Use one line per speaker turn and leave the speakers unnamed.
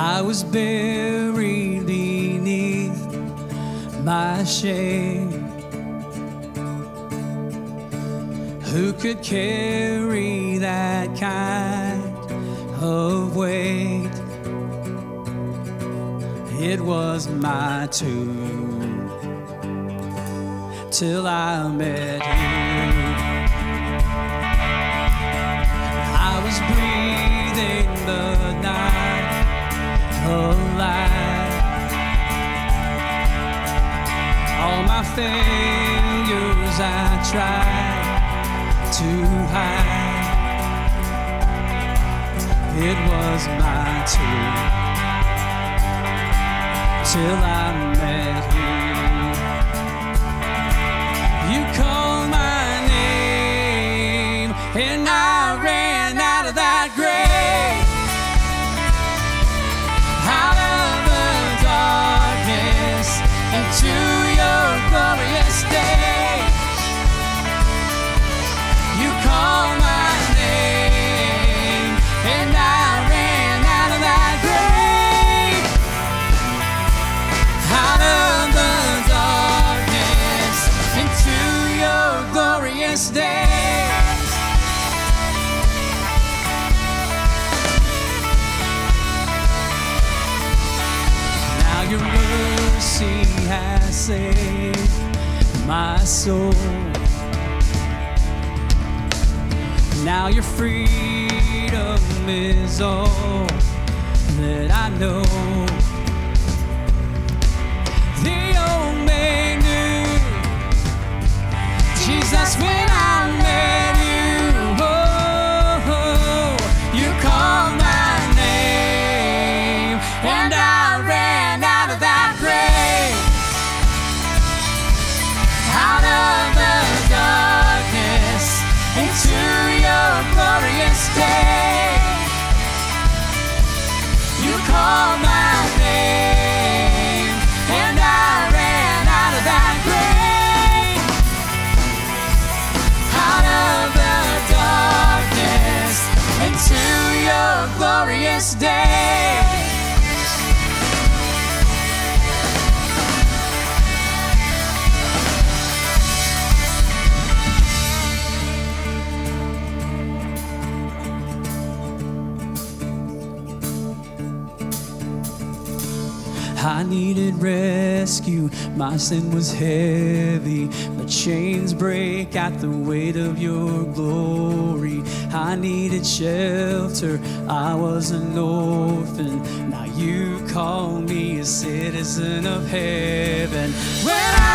I was buried beneath my shame. Who could carry that kind of weight? It was my tomb till I met you. I was breathing the night alive. All my failures I tried to hide. It was my tomb till I met you. You called my name and I ran out of that grave, out of the darkness into your glorious day. You called my name and I ran out of that grave, out of the darkness into your glorious day. Now your mercy has saved my soul. Now your freedom is all that I know. The old man knew Jesus when I met you. Oh, you called my name and I ran out of that grave, out of the darkness into your glorious day. You called my name and I ran out of that grave, out of the darkness into your glorious day. I needed rescue, my sin was heavy, but chains break at the weight of your glory. I needed shelter, I was an orphan, now you call me a citizen of heaven. When I